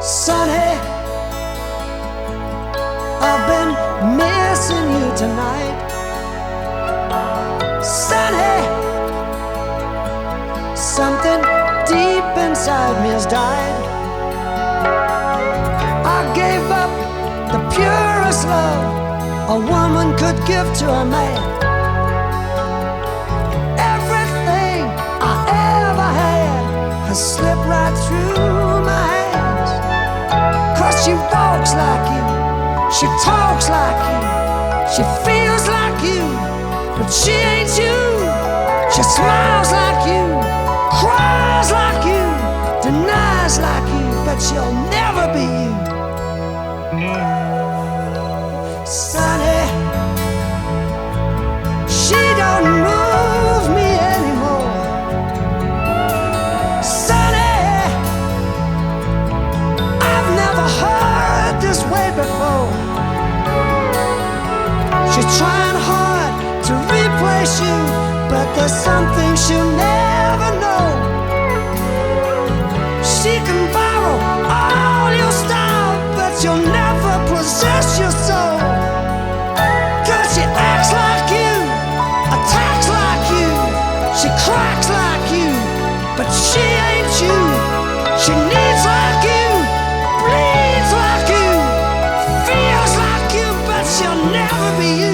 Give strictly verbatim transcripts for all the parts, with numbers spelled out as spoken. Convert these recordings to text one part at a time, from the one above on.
Sonny, I've been missing you tonight. Sonny, something deep inside me has died. I gave up the purest love a woman could give to a man. Everything I ever had has slipped right through my hands. 'Cause she walks like you, she talks like you, she feels like you, but she ain't you. She smiles like you, cries like you, denies like you, but she'll never be you. Sonny, she don't move me anymore. Sonny, I've never heard this way before. She's trying hard to replace you, but there's something she'll never know. She can borrow all your style, but you'll never possess your soul. 'Cause she acts like you, attacks like you, she cracks like you, but she ain't you. She needs like you, bleeds like you, feels like you, but she'll never be you.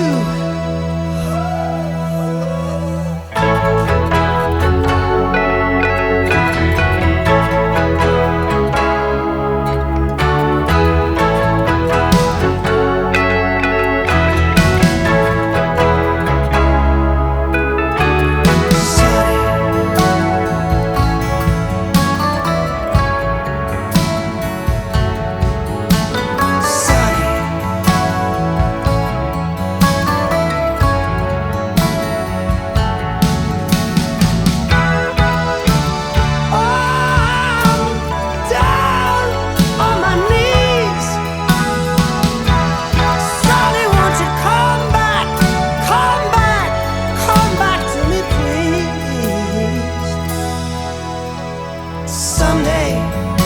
Someday